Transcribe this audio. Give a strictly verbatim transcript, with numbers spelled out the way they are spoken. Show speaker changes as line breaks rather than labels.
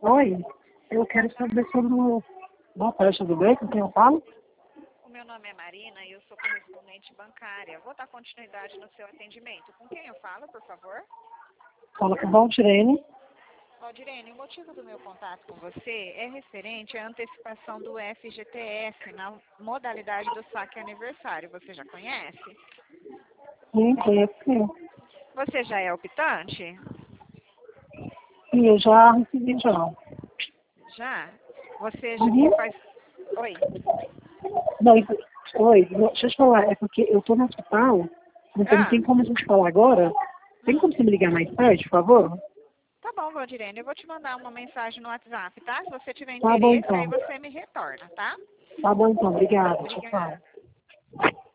Oi, eu quero saber sobre o... Boa tarde, tudo bem? Com quem eu falo?
O meu nome é Marina e eu sou correspondente bancária. Vou dar continuidade no seu atendimento. Com quem eu falo, por favor?
Fala com o Valdirene.
Valdirene, o motivo do meu contato com você é referente à antecipação do F G T S na modalidade do saque aniversário. Você já conhece?
Sim, conheço sim.
Você já é optante?
Sim, eu já recebi já.
Já? Você já
Uhum.
faz... Oi.
Não, isso... Oi, não, deixa eu te falar, é porque eu tô no hospital, então não
Ah,
tem como a gente falar agora. Tem como
hum.
você me ligar mais tarde, por favor?
Tá bom, Valdirene. Eu vou te mandar uma mensagem no WhatsApp, tá? Se você tiver
Tá bom
interesse, aí
então.
você me retorna, tá?
Tá bom então, obrigada. Tchau,
Obrigada.
tchau.